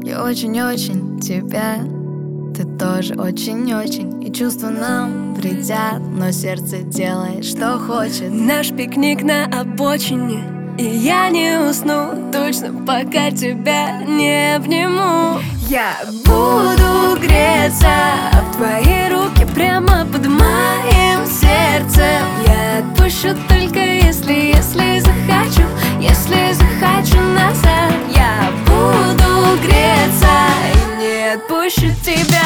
Я очень-очень тебя. Ты тоже очень-очень. И чувства нам вредят, но сердце делает, что хочет. Наш пикник на обочине, и я не усну точно, пока тебя не обниму. Я буду греться в твои руки прямо под моим сердцем. Я отпущу только если захочу, если захочу назад. Я буду греться и не отпущу тебя.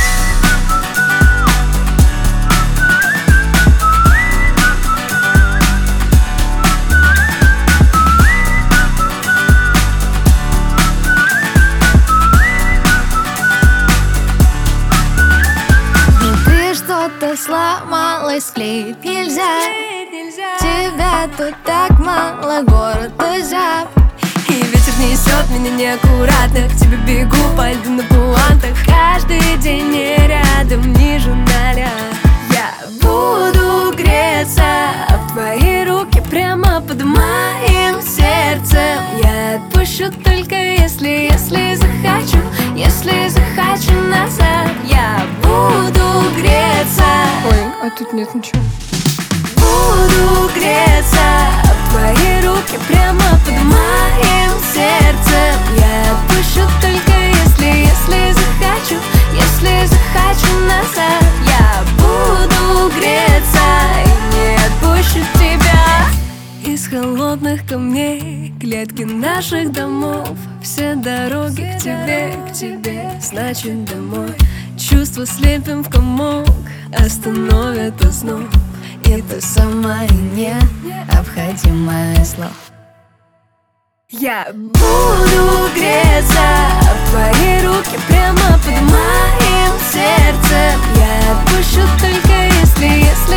Что-то сломалось, склеить нельзя. Тебя тут так мало, город озяб. И ветер несет меня неаккуратно. К тебе бегу по льду на пуантах. Каждый день не рядом, ниже ноля. Я буду греться в твои руки прямо под моим сердцем. Я отпущу только если захочу, если захочу назад. Я буду греться. Ой, а тут нет ничего. Буду греться в твои руки прямо под моим сердцем. Я отпущу только если захочу, если захочу назад. Я буду греться и не отпущу тебя. Из холодных камней клетки наших домов. Все дороги к тебе, значит домой. Чувства слепим в комок, остановят озноб. И ты сама и необходимое слово. Я буду греться в твои руки прямо под моим сердцем. Я отпущу только если